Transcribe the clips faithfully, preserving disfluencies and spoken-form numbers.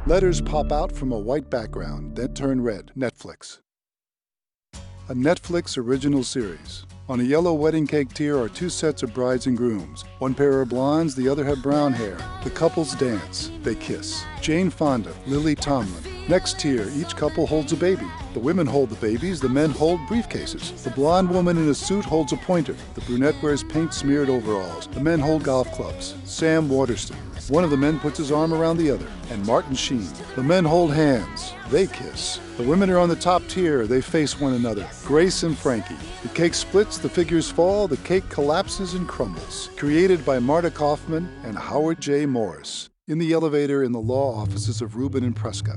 Letters pop out from a white background, then turn red. Netflix. A Netflix original series. On a yellow wedding cake tier are two sets of brides and grooms. One pair are blondes, the other have brown hair. The couples dance. They kiss. Jane Fonda, Lily Tomlin. Next tier, each couple holds a baby. The women hold the babies, the men hold briefcases. The blonde woman in a suit holds a pointer. The brunette wears paint-smeared overalls. The men hold golf clubs. Sam Waterston. One of the men puts his arm around the other. And Martin Sheen. The men hold hands. They kiss. The women are on the top tier. They face one another. Grace and Frankie. The cake splits, the figures fall, the cake collapses and crumbles. Created by Marta Kaufman and Howard J. Morris. In the elevator in the law offices of Rubin and Prescott.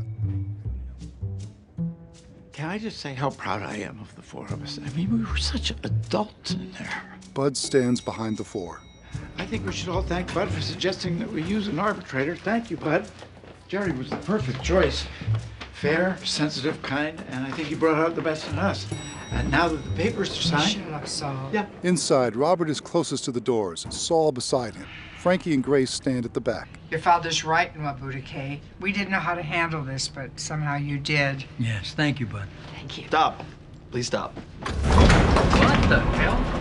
Can I just say how proud I am of the four of us? I mean, we were such adults in there. Bud stands behind the four. I think we should all thank Bud for suggesting that we use an arbitrator. Thank you, Bud. Jerry was the perfect choice. Fair, sensitive, kind, and I think he brought out the best in us. And now that the papers are signed... Shut up, Saul. Yeah. Inside, Robert is closest to the doors, Saul beside him. Frankie and Grace stand at the back. Your father's right, Nwabudike. We didn't know how to handle this, but somehow you did. Yes, thank you, Bud. Thank you. Stop. Please stop. What the hell?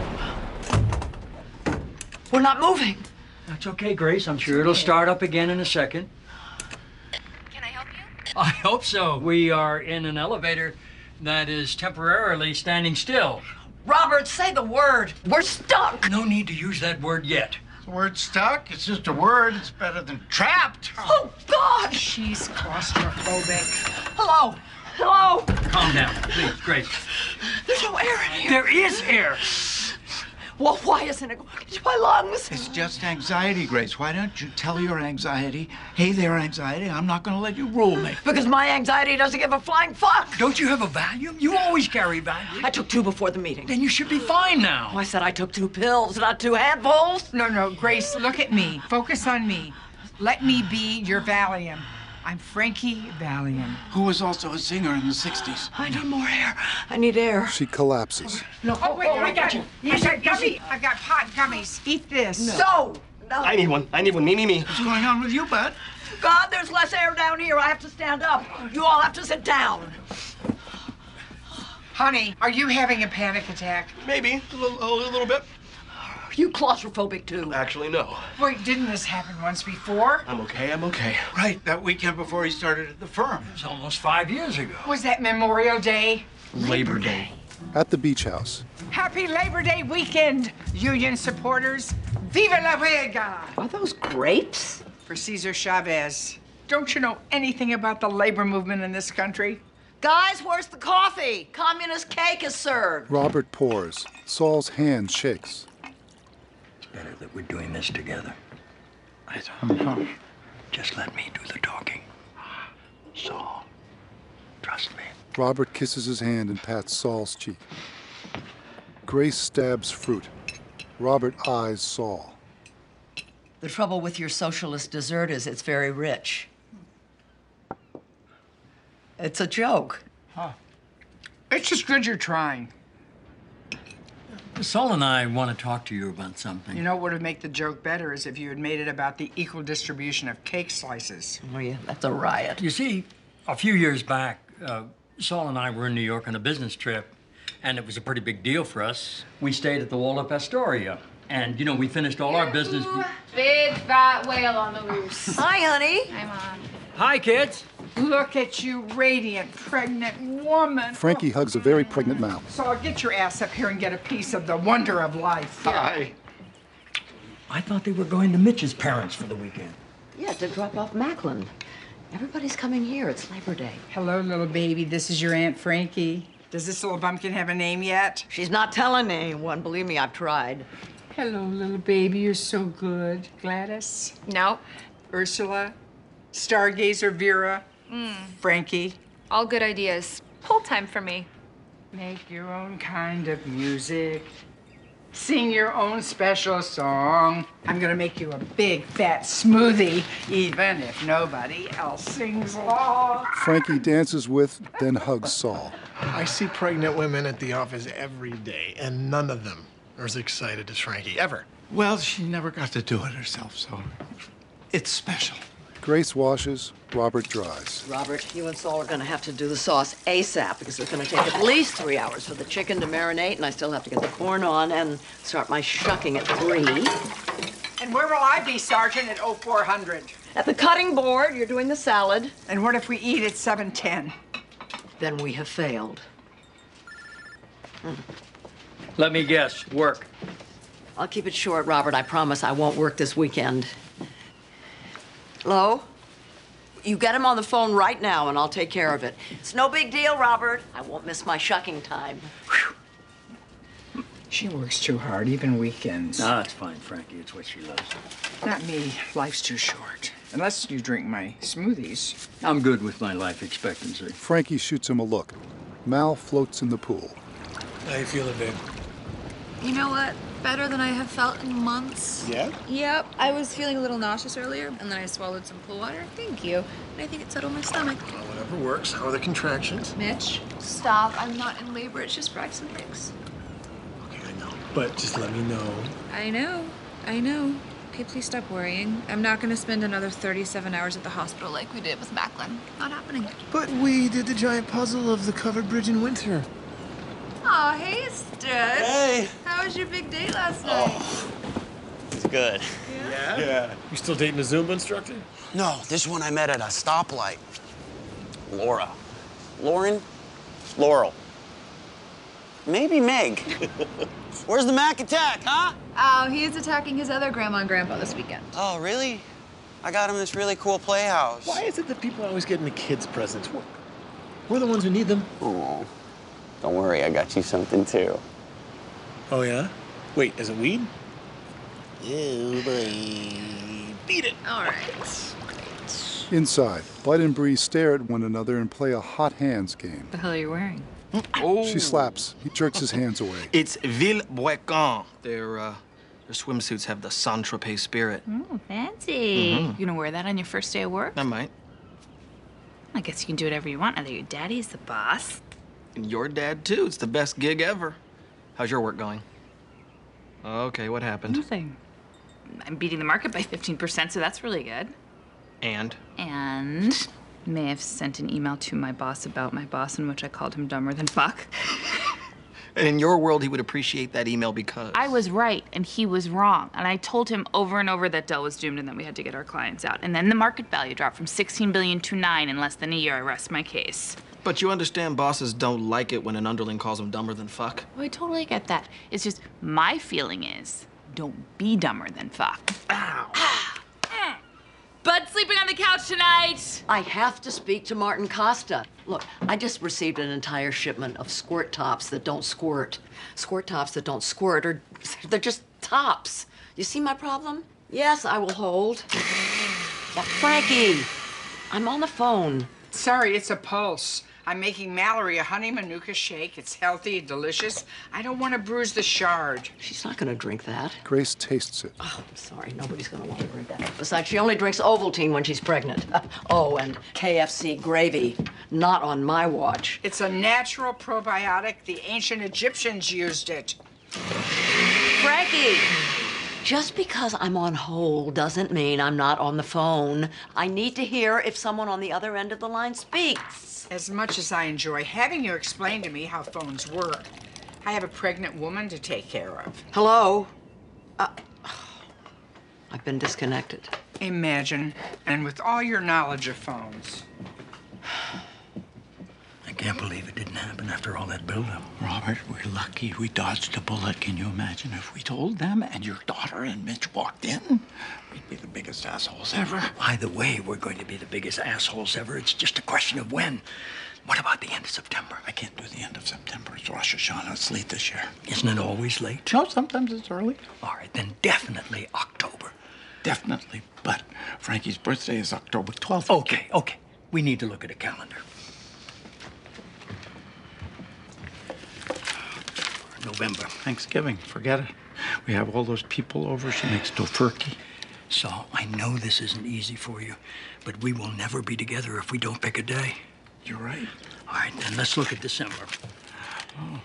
We're not moving. That's okay, Grace. I'm sure it'll start up again in a second. Can I help you? I hope so. We are in an elevator that is temporarily standing still. Robert, say the word. We're stuck. No need to use that word yet. The word stuck, it's just a word. It's better than trapped. Oh, God! She's claustrophobic. Hello? Hello? Calm down, please, Grace. There's no air in here. There is air. Well, why isn't it going into my lungs? It's just anxiety, Grace. Why don't you tell your anxiety, hey there, anxiety, I'm not going to let you rule me. Because my anxiety doesn't give a flying fuck. Don't you have a Valium? You always carry Valium. I took two before the meeting. Then you should be fine now. I said I took two pills, not two handfuls. No, no, Grace, look at me. Focus on me. Let me be your Valium. I'm Frankie Valium. Who was also a singer in the sixties. I need more air. I need air. She collapses. No, oh, wait, oh, I got you. I got gummy. I got pot gummies. Eat this. No. No. I need one. I need one. Me, me, me. What's going on with you, Bud? God, there's less air down here. I have to stand up. You all have to sit down. Honey, are you having a panic attack? Maybe. A little, a little bit. Are you claustrophobic, too? Actually, no. Wait, didn't this happen once before? I'm okay. I'm okay. Right, that weekend before he started at the firm. It was almost five years ago. Was that Memorial Day? Labor Day. At the beach house. Happy Labor Day weekend, union supporters. Viva la huelga! Are those grapes? For Cesar Chavez. Don't you know anything about the labor movement in this country? Guys, where's the coffee? Communist cake is served. Robert pours. Saul's hand shakes. It's better that we're doing this together. I don't know. Just let me do the talking. Saul, trust me. Robert kisses his hand and pats Saul's cheek. Grace stabs fruit. Robert eyes Saul. The trouble with your socialist dessert is it's very rich. It's a joke. Huh. It's just good you're trying. Saul and I want to talk to you about something. You know what would have made the joke better is if you had made it about the equal distribution of cake slices. Oh, yeah, that's a riot. You see, a few years back, uh, Saul and I were in New York on a business trip, and it was a pretty big deal for us. We stayed at the Waldorf Astoria, and, you know, we finished all our business. Big fat whale on the loose. Hi, honey. Hi, Mom. Hi, kids. Look at you, radiant, pregnant woman. Frankie hugs a very pregnant mouth. So get your ass up here and get a piece of the wonder of life. Hi. I thought they were going to Mitch's parents for the weekend. Yeah, to drop off Macklin. Everybody's coming here. It's Labor Day. Hello, little baby. This is your Aunt Frankie. Does this little bumpkin have a name yet? She's not telling anyone. Believe me, I've tried. Hello, little baby. You're so good. Gladys? No. Ursula? Stargazer Vera? Mm. Frankie? All good ideas. Pull time for me. Make your own kind of music. Sing your own special song. I'm gonna make you a big fat smoothie, even if nobody else sings along. Frankie dances with, then hugs Saul. I see pregnant women at the office every day, and none of them are as excited as Frankie, ever. Well, she never got to do it herself, so it's special. Grace washes, Robert dries. Robert, you and Saul are gonna have to do the sauce ASAP because it's gonna take at least three hours for the chicken to marinate, and I still have to get the corn on and start my shucking at three. And where will I be, Sergeant, at oh four hundred? At the cutting board, you're doing the salad. And what if we eat at seven ten? Then we have failed. Let me guess, work. I'll keep it short, Robert. I promise I won't work this weekend. Hello? You get him on the phone right now, and I'll take care of it. It's no big deal, Robert. I won't miss my shucking time. Whew. She works too hard, even weekends. No, it's fine, Frankie. It's what she loves. Not me. Life's too short. Unless you drink my smoothies. I'm good with my life expectancy. Frankie shoots him a look. Mal floats in the pool. How you feeling, babe? You know what? Better than I have felt in months. Yeah? Yep. I was feeling a little nauseous earlier, and then I swallowed some pool water. Thank you. And I think it settled my stomach. Well, whatever works. How are the contractions? Mitch, stop. I'm not in labor. It's just Braxton Hicks. Okay, I know. But just let me know. I know. I know. Okay, please stop worrying. I'm not going to spend another thirty-seven hours at the hospital like we did with Macklin. Not happening. But we did the giant puzzle of the covered bridge in winter. Aw, hey, Stud. Hey. How was your big date last night? Oh, it's good. Yeah? Yeah. You still dating a Zumba instructor? No, this one I met at a stoplight. Laura. Lauren? Laurel. Maybe Meg. Where's the Mac attack, huh? Oh, he's attacking his other grandma and grandpa this weekend. Oh, really? I got him this really cool playhouse. Why is it that people always getting the kids presents? We're, we're the ones who need them. Oh, don't worry, I got you something too. Oh, yeah? Wait, is it weed? Ew, boy. Beat it. All right. Inside, Bud and Bree stare at one another and play a hot hands game. The hell are you wearing? Oh. She slaps. He jerks his hands away. It's Villeboiscon. Their, uh, their swimsuits have the Saint-Tropez spirit. Oh, fancy. Mm-hmm. You gonna wear that on your first day of work? I might. I guess you can do whatever you want. Either your daddy's the boss. And your dad, too. It's the best gig ever. How's your work going? Okay, what happened? Nothing. I'm beating the market by fifteen percent, so that's really good. And? And may have sent an email to my boss about my boss in which I called him dumber than fuck. And in your world, he would appreciate that email because... I was right, and he was wrong. And I told him over and over that Dell was doomed and that we had to get our clients out. And then the market value dropped from sixteen billion to nine in less than a year. I rest my case. But you understand bosses don't like it when an underling calls them dumber than fuck? Oh, I totally get that. It's just my feeling is don't be dumber than fuck. Ow. Bud's sleeping on the couch tonight. I have to speak to Martin Costa. Look, I just received an entire shipment of squirt tops that don't squirt. Squirt tops that don't squirt are, they're just tops. You see my problem? Yes, I will hold. Now, Frankie, I'm on the phone. Sorry, it's a pulse. I'm making Mallory a honey manuka shake. It's healthy, delicious. I don't want to bruise the shard. She's not going to drink that. Grace tastes it. Oh, I'm sorry. Nobody's going to want to drink that. Besides, she only drinks Ovaltine when she's pregnant. Oh, and K F C gravy. Not on my watch. It's a natural probiotic. The ancient Egyptians used it. Frankie! Just because I'm on hold doesn't mean I'm not on the phone. I need to hear if someone on the other end of the line speaks. As much as I enjoy having you explain to me how phones work, I have a pregnant woman to take care of. Hello? Uh, I've been disconnected. Imagine, and with all your knowledge of phones. I can't believe it didn't happen after all that buildup. Robert, we're lucky we dodged a bullet. Can you imagine if we told them and your daughter and Mitch walked in? We'd be the biggest assholes ever. Either way, we're going to be the biggest assholes ever. It's just a question of when. What about the end of September? I can't do the end of September. It's Rosh Hashanah. It's late this year. Isn't it always late? No, sometimes it's early. All right, then definitely October. Definitely. But Frankie's birthday is October twelfth. Okay, okay. We need to look at a calendar. November. Thanksgiving. Forget it. We have all those people over. She makes tofurkey. Saul, I know this isn't easy for you, but we will never be together if we don't pick a day. You're right. All right, then let's look at December. Oh,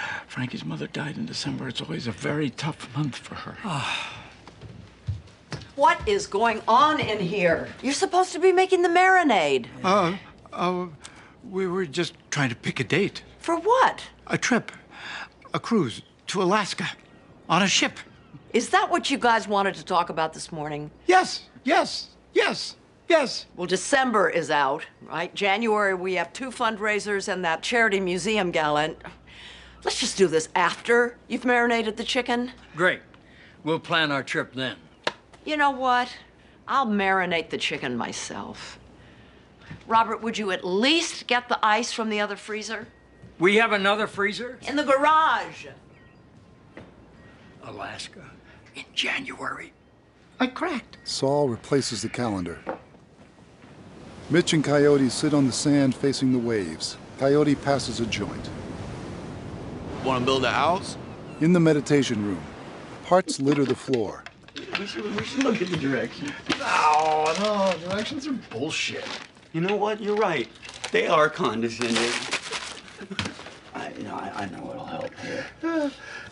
Frankie's mother died in December. It's always a very tough month for her. Oh. What is going on in here? You're supposed to be making the marinade. Uh, uh, we were just trying to pick a date. For what? A trip. A cruise to Alaska. On a ship. Is that what you guys wanted to talk about this morning? Yes, yes, yes, yes. Well, December is out, right? January, we have two fundraisers and that charity museum gala. Let's just do this after you've marinated the chicken. Great. We'll plan our trip then. You know what? I'll marinate the chicken myself. Robert, would you at least get the ice from the other freezer? We have another freezer? In the garage. Alaska in January. I cracked. Saul replaces the calendar. Mitch and Coyote sit on the sand facing the waves. Coyote passes a joint. Want to build a house? In the meditation room, parts litter the floor. We should, we should look at the directions. No, no, directions are bullshit. You know what? You're right. They are condescending. I, you know, I, I know what'll help here.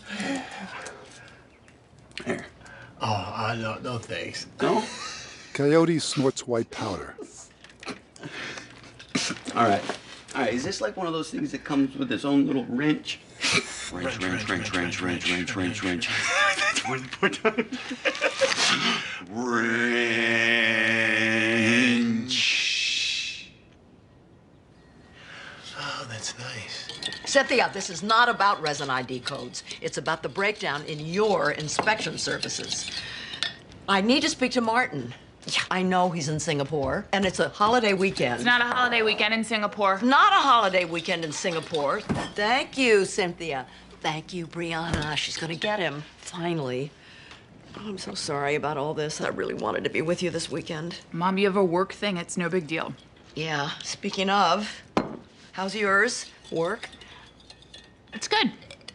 Here. Oh, I no, no thanks. No? Coyote snorts white powder. All right. All right, is this like one of those things that comes with its own little wrench? Wrench, wrench, wrench, wrench, wrench, wrench, wrench, wrench. Wrench. Oh, that's nice. Cynthia, this is not about resin I D codes. It's about the breakdown in your inspection services. I need to speak to Martin. Yeah, I know he's in Singapore, and it's a holiday weekend. It's not a holiday weekend in Singapore. Not a holiday weekend in Singapore. Thank you, Cynthia. Thank you, Brianna. She's gonna get him, finally. Oh, I'm so sorry about all this. I really wanted to be with you this weekend. Mom, you have a work thing. It's no big deal. Yeah, speaking of, how's yours? Work? It's good.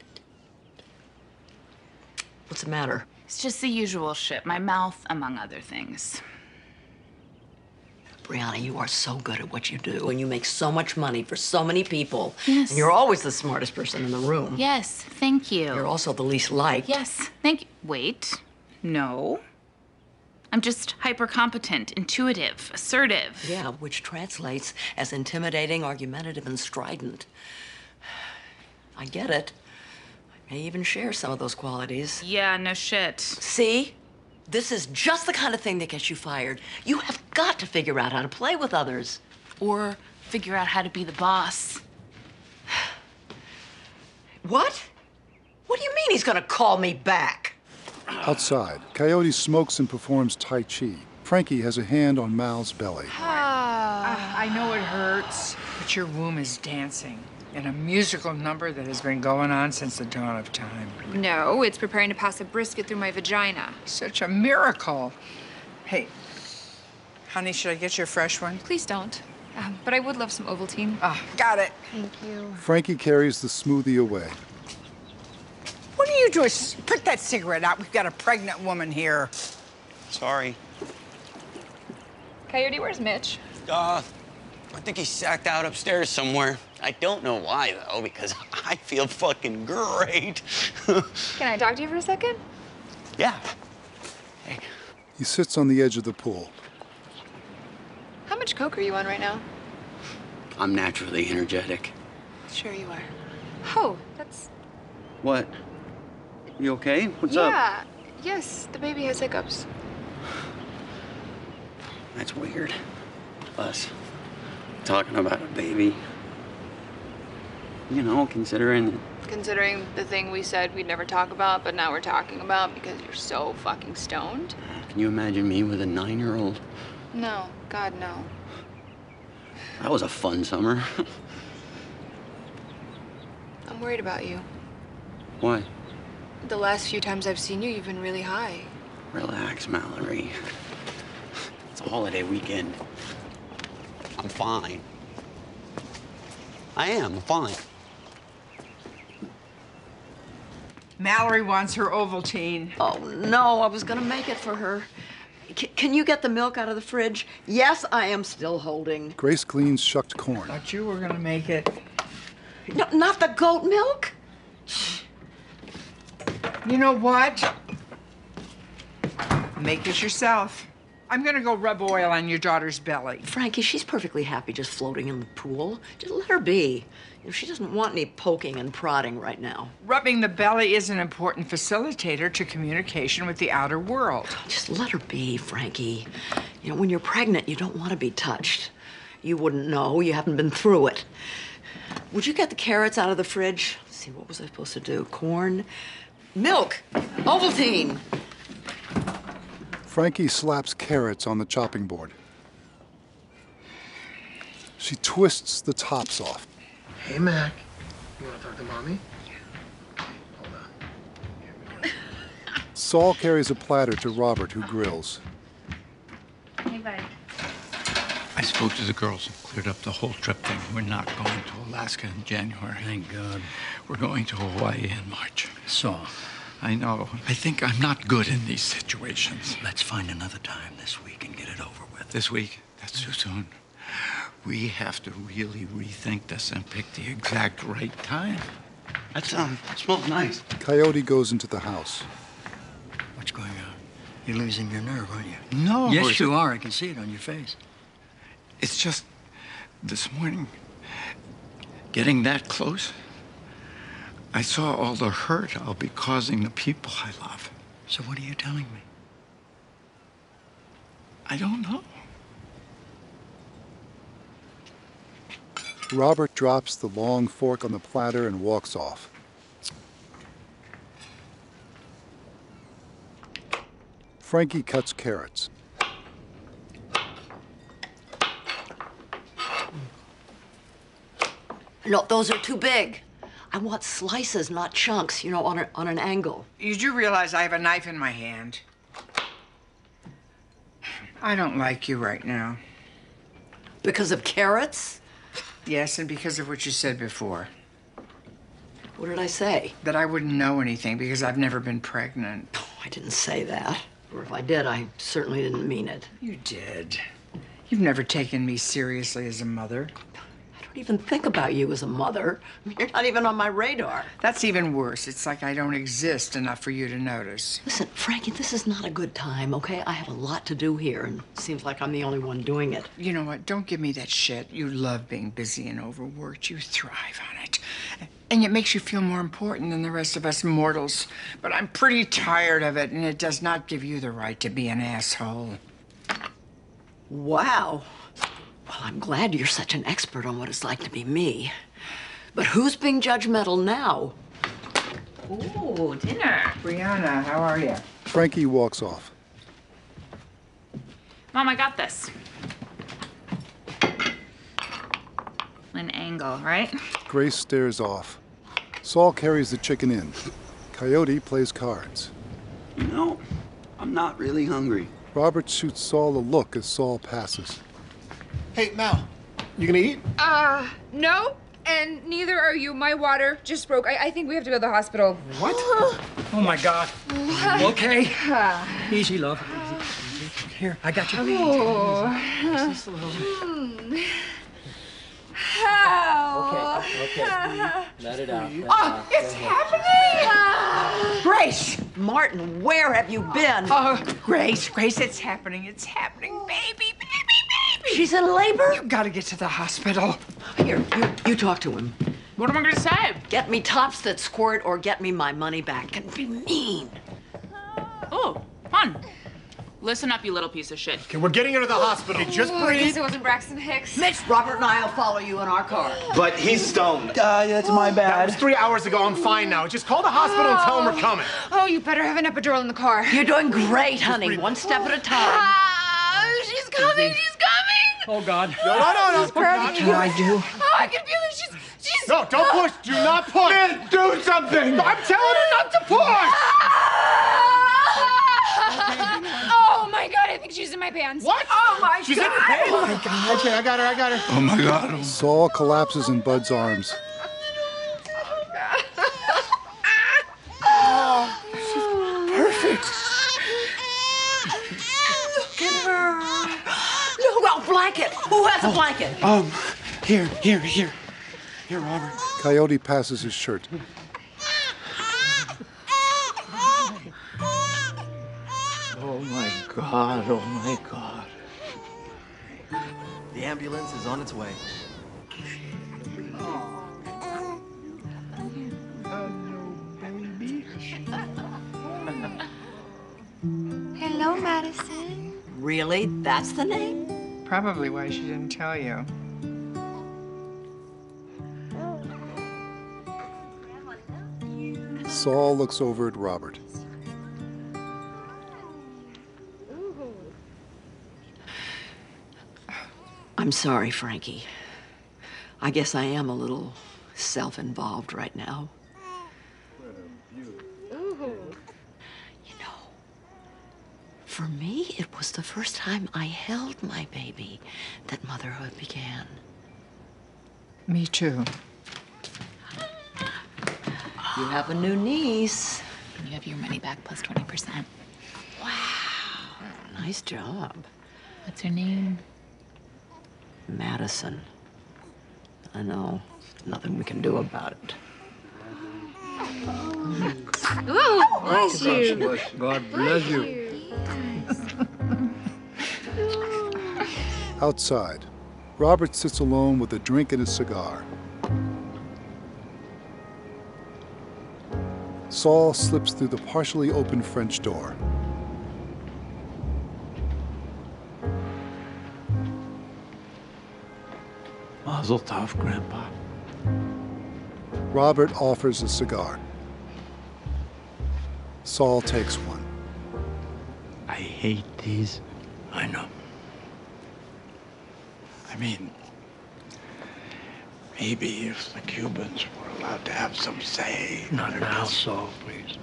What's the matter? It's just the usual shit. My mouth, among other things. Brianna, you are so good at what you do, and you make so much money for so many people. Yes. And you're always the smartest person in the room. Yes, thank you. You're also the least liked. Yes, thank you. Wait, no. I'm just hyper competent, intuitive, assertive. Yeah, which translates as intimidating, argumentative, and strident. I get it. I may even share some of those qualities. Yeah, no shit. See? This is just the kind of thing that gets you fired. You have got to figure out how to play with others. Or figure out how to be the boss. What? What do you mean he's gonna call me back? Outside, Coyote smokes and performs Tai Chi. Frankie has a hand on Mal's belly. I, I know it hurts, but your womb is dancing in a musical number that has been going on since the dawn of time. No, it's preparing to pass a brisket through my vagina. Such a miracle. Hey, honey, should I get you a fresh one? Please don't. Um, but I would love some Ovaltine. Ah, got it. Thank you. Frankie carries the smoothie away. What are you doing? Put that cigarette out. We've got a pregnant woman here. Sorry. Coyote, where's Mitch? Uh, I think he's sacked out upstairs somewhere. I don't know why, though, because I feel fucking great. Can I talk to you for a second? Yeah. Hey. He sits on the edge of the pool. How much coke are you on right now? I'm naturally energetic. Sure you are. Oh, that's... What? You okay? What's yeah. up? Yeah. Yes, the baby has hiccups. That's weird. Us talking about a baby. You know, considering that... Considering the thing we said we'd never talk about, but now we're talking about because you're so fucking stoned? Can you imagine me with a nine-year-old? No. God, no. That was a fun summer. I'm worried about you. Why? The last few times I've seen you, you've been really high. Relax, Mallory. It's a holiday weekend. I'm fine. I am, I'm fine. Mallory wants her Ovaltine. Oh, no, I was gonna make it for her. C can you get the milk out of the fridge? Yes, I am still holding. Grace cleans shucked corn. Thought you were gonna make it. No, not the goat milk? You know what? Make it yourself. I'm gonna go rub oil on your daughter's belly. Frankie, she's perfectly happy just floating in the pool. Just let her be. You know, she doesn't want any poking and prodding right now. Rubbing the belly is an important facilitator to communication with the outer world. Just let her be, Frankie. You know, when you're pregnant, you don't want to be touched. You wouldn't know. You haven't been through it. Would you get the carrots out of the fridge? Let's see, what was I supposed to do? Corn? Milk! Ovaltine! Frankie slaps carrots on the chopping board. She twists the tops off. Hey, Mac. You want to talk to Mommy? Hold on. Saul carries a platter to Robert, who grills. Hey, buddy. I spoke to the girls and cleared up the whole trip thing. We're not going to Alaska in January. Thank God. We're going to Hawaii in March. Saul. I know. I think I'm not good in these situations. Let's find another time this week and get it over with. This week? That's too soon. We have to really rethink this and pick the exact right time. That um, smells nice. Coyote goes into the house. What's going on? You're losing your nerve, aren't you? No. Yes, you are. I can see it on your face. It's just this morning, getting that close, I saw all the hurt I'll be causing the people I love. So what are you telling me? I don't know. Robert drops the long fork on the platter and walks off. Frankie cuts carrots. No, those are too big. I want slices, not chunks, you know, on, a, on an angle. You do realize I have a knife in my hand. I don't like you right now. Because of carrots? Yes, and because of what you said before. What did I say? That I wouldn't know anything because I've never been pregnant. Oh, I didn't say that. Or if I did, I certainly didn't mean it. You did. You've never taken me seriously as a mother. I don't even think about you as a mother. You're not even on my radar. That's even worse. It's like I don't exist enough for you to notice. Listen, Frankie, this is not a good time, okay? I have a lot to do here, and it seems like I'm the only one doing it. You know what? Don't give me that shit. You love being busy and overworked. You thrive on it. And it makes you feel more important than the rest of us mortals. But I'm pretty tired of it, and it does not give you the right to be an asshole. Wow. Well, I'm glad you're such an expert on what it's like to be me. But who's being judgmental now? Ooh, dinner. Brianna, how are you? Frankie walks off. Mom, I got this. An angle, right? Grace stares off. Saul carries the chicken in. Coyote plays cards. You know, I'm not really hungry. Robert shoots Saul a look as Saul passes. Hey, Mal, you gonna eat? Uh, no. And neither are you. My water just broke. I, I think we have to go to the hospital. What? Oh, my God. Okay. Easy, love. Easy, easy. Here, I got you. Oh. Just a little. How? Okay, okay. Let it out. Let it Oh, out. it's happening! Grace! Martin, where have you been? Oh, Grace, Grace, it's happening. It's happening. Baby, baby, baby! She's in labor? You gotta get to the hospital. Here, you, you talk to him. What am I gonna say? Get me tops that squirt or get me my money back. Can be mean. Oh, fun. Listen up, you little piece of shit. Okay, we're getting her to the hospital. Hey, just Oh, I guess breathe. it wasn't Braxton Hicks. Mitch, Robert and I will follow you in our car. But he's stoned. Uh, that's my That bad. was three hours ago. I'm fine now. Just call the hospital and tell them we're coming. Oh, you better have an epidural in the car. You're doing great, honey. One step at a time. Ah, she's coming. She's coming. Oh, God. No, no, no, no. She's crowding. What can I do? Oh, I can feel it. She's. She's. No, don't push. Do not push. Man, do something! I'm telling her not to push. Oh my God! I think she's in my pants. What? Oh my She's God! in your pants. Oh my God. Okay, I got her. I got her. Oh, my God. Saul collapses in Bud's arms. No, well, blanket. Who has a blanket? Um, here, here, here. Here, Robert. Coyote passes his shirt. Oh, my God, oh my God. The ambulance is on its way. Hello, Madison. Really? That's the name? Probably why she didn't tell you. Saul looks over at Robert. I'm sorry, Frankie. I guess I am a little self-involved right now. You know, for me, it was the first time I held my baby that motherhood began. Me too. You have a new niece. You have your money back plus twenty percent. Wow. Nice job. What's her name? Madison. I know. Nothing we can do about it. Ooh, bless you. God bless you. Outside, Robert sits alone with a drink and a cigar. Saul slips through the partially open French door. Mazel tov, Grandpa. Robert offers a cigar. Saul takes one. I hate these. I know. I mean, maybe if the Cubans were allowed to have some say. Not now, Saul, please.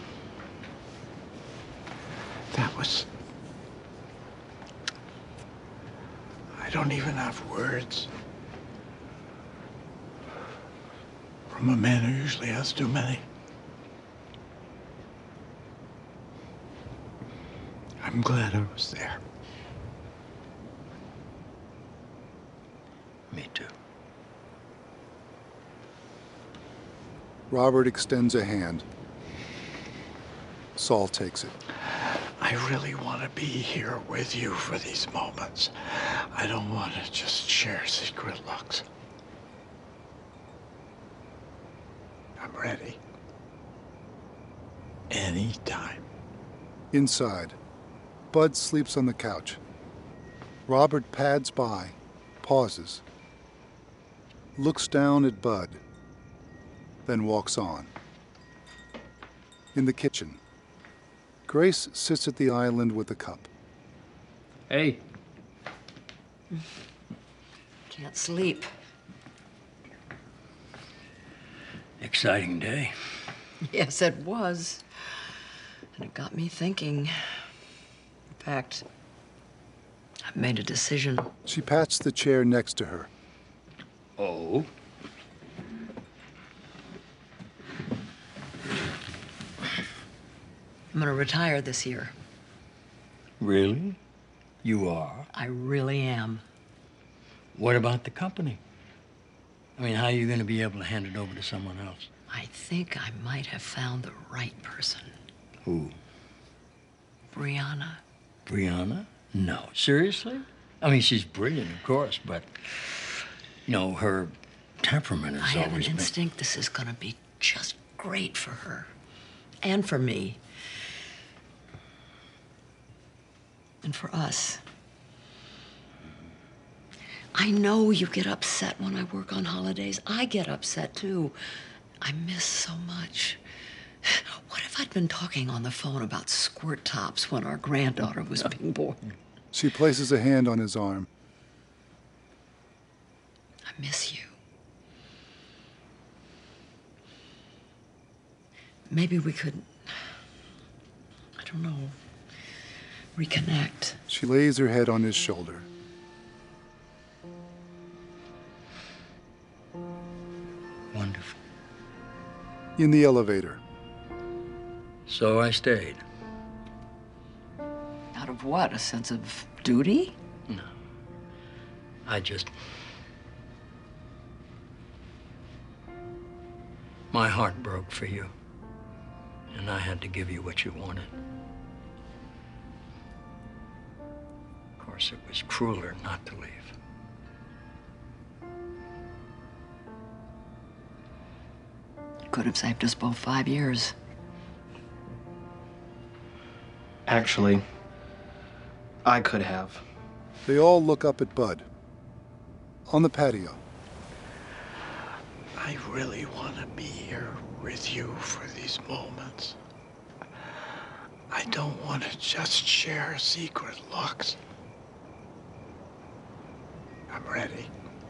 That was... I don't even have words. From a man who usually has too many. I'm glad I was there. Me too. Robert extends a hand. Saul takes it. I really want to be here with you for these moments. I don't want to just share secret looks. I'm ready. Anytime. Inside, Bud sleeps on the couch. Robert pads by, pauses, looks down at Bud, then walks on. In the kitchen, Grace sits at the island with a cup. Hey. Can't sleep. Exciting day. Yes, it was. And it got me thinking. In fact, I've made a decision. She pats the chair next to her. Oh? I'm gonna retire this year. Really? You are? I really am. What about the company? I mean, how are you going to be able to hand it over to someone else? I think I might have found the right person. Who? Brianna. Brianna? No. Seriously? I mean, she's brilliant, of course, but, you know, her temperament I is have an always been... instinct this is gonna be just great for her. And for me. And for us. I know you get upset when I work on holidays. I get upset, too. I miss so much. What if I'd been talking on the phone about squirt tops when our granddaughter was being born? She places a hand on his arm. I miss you. Maybe we could, I don't know, reconnect. She lays her head on his shoulder. Wonderful. In the elevator. So I stayed. Out of what? A sense of duty? No. I just... My heart broke for you. And I had to give you what you wanted. course, it was crueler not to leave. Could have saved us both five years. Actually, I could have. They all look up at Bud. On the patio. I really want to be here with you for these moments. I don't want to just share secret looks. I'm ready.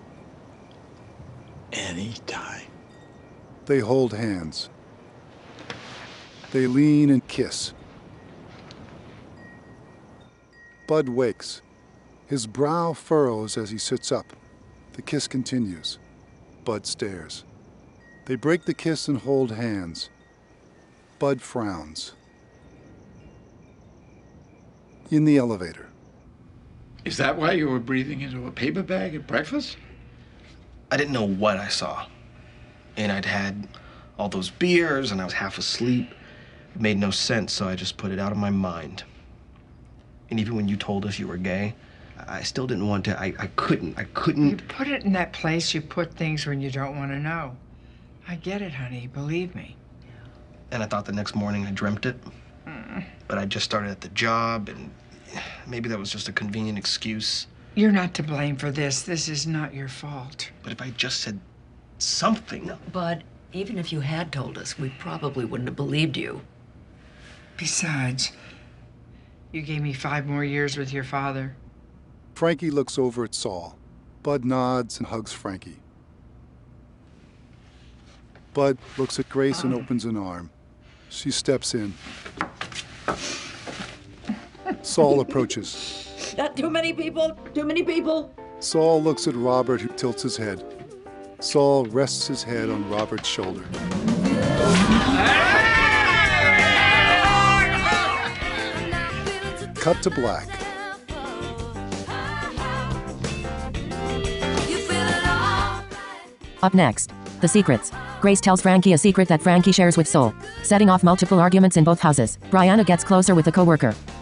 Anytime. They hold hands. They lean and kiss. Bud wakes. His brow furrows as he sits up. The kiss continues. Bud stares. They break the kiss and hold hands. Bud frowns. In the elevator. Is that why you were breathing into a paper bag at breakfast? I didn't know what I saw. And I'd had all those beers and I was half asleep. It made no sense, so I just put it out of my mind. And even when you told us you were gay, I still didn't want to. I, I couldn't. I couldn't. You put it in that place you put things when you don't want to know. I get it, honey. Believe me. And I thought the next morning I dreamt it. Mm. But I just started at the job, and maybe that was just a convenient excuse. You're not to blame for this. This is not your fault. But if I just said something... No, Bud, even if you had told us, we probably wouldn't have believed you. Besides, you gave me five more years with your father. Frankie looks over at Saul. Bud nods and hugs Frankie. Bud looks at Grace and opens an arm. She steps in. Saul approaches. Not too many people. Too many people. Saul looks at Robert, who tilts his head. Saul rests his head on Robert's shoulder. Cut to black. Up next, The Secrets. Grace tells Frankie a secret that Frankie shares with Saul, setting off multiple arguments in both houses. Brianna gets closer with a coworker.